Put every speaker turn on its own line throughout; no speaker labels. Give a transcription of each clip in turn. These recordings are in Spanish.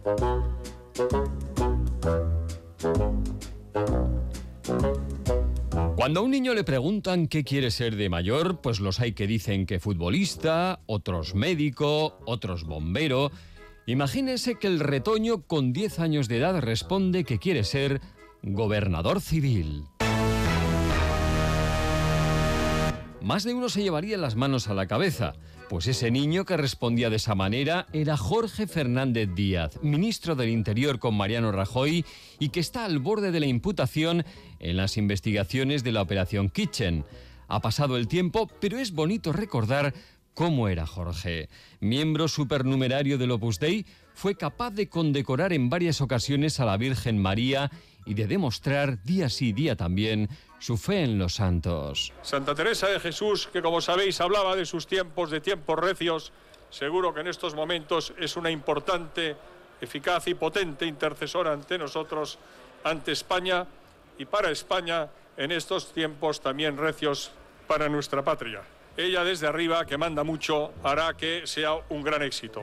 Cuando a un niño le preguntan qué quiere ser de mayor, pues los hay que dicen que futbolista, otros médico, otros bombero. Imagínese que el retoño con 10 años de edad responde que quiere ser gobernador civil. Más de uno se llevaría las manos a la cabeza, pues ese niño que respondía de esa manera era Jorge Fernández Díaz, ministro del Interior con Mariano Rajoy y que está al borde de la imputación en las investigaciones de la Operación Kitchen. Ha pasado el tiempo, pero es bonito recordar cómo era Jorge. Miembro supernumerario del Opus Dei, fue capaz de condecorar en varias ocasiones a la Virgen María y de demostrar día sí día también su fe en los santos.
Santa Teresa de Jesús, que como sabéis hablaba de sus tiempos recios, seguro que en estos momentos es una importante, eficaz y potente intercesora ante nosotros, ante España y para España en estos tiempos también recios para nuestra patria. Ella desde arriba, que manda mucho, hará que sea un gran éxito.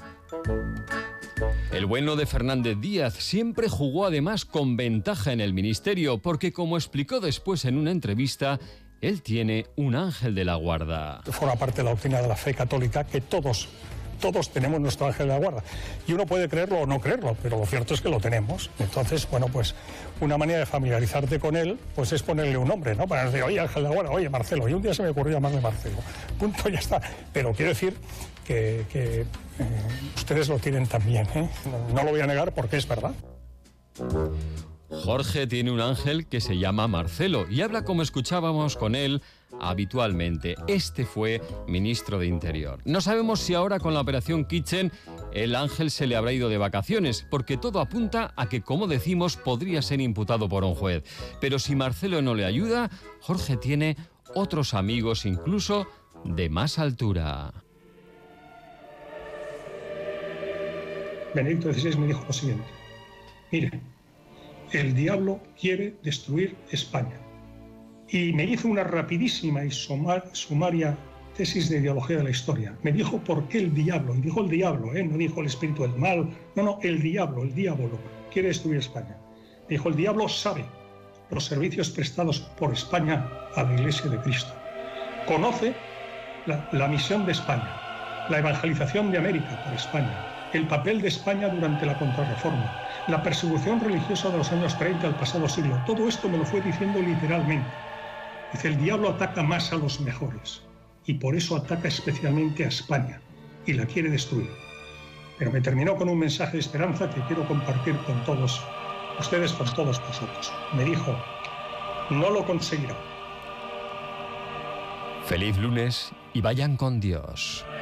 El bueno de Fernández Díaz siempre jugó además con ventaja en el ministerio, porque como explicó después en una entrevista, él tiene un ángel de la guarda.
Forma parte de la doctrina de la fe católica que todos tenemos nuestro ángel de la guarda. Y uno puede creerlo o no creerlo, pero lo cierto es que lo tenemos. Entonces, bueno, pues una manera de familiarizarte con él, pues es ponerle un nombre, ¿no? Para decir, oye, ángel de la guarda, oye, Marcelo. Y un día se me ocurrió llamarle Marcelo. Punto, ya está. Pero quiero decir que ustedes lo tienen también, ¿eh? No lo voy a negar porque es verdad.
Jorge tiene un ángel que se llama Marcelo y habla como escuchábamos con él habitualmente. Este fue ministro de Interior. No sabemos si ahora con la Operación Kitchen el ángel se le habrá ido de vacaciones, porque todo apunta a que, como decimos, podría ser imputado por un juez. Pero si Marcelo no le ayuda, Jorge tiene otros amigos incluso de más altura.
Benedicto XVI me dijo lo siguiente: mire, el diablo quiere destruir España. Y me hizo una rapidísima y sumaria tesis de ideología de la historia. Me dijo por qué el diablo, y dijo el diablo, no dijo el espíritu del mal, no, el diablo, el diablo, quiere destruir España. Dijo, el diablo sabe los servicios prestados por España a la Iglesia de Cristo. Conoce la misión de España, la evangelización de América por España, el papel de España durante la Contrarreforma, la persecución religiosa de los años 30 del pasado siglo. Todo esto me lo fue diciendo literalmente. Dice, el diablo ataca más a los mejores y por eso ataca especialmente a España y la quiere destruir. Pero me terminó con un mensaje de esperanza que quiero compartir con todos ustedes, con todos vosotros. Me dijo, no lo conseguirá.
Feliz lunes y vayan con Dios.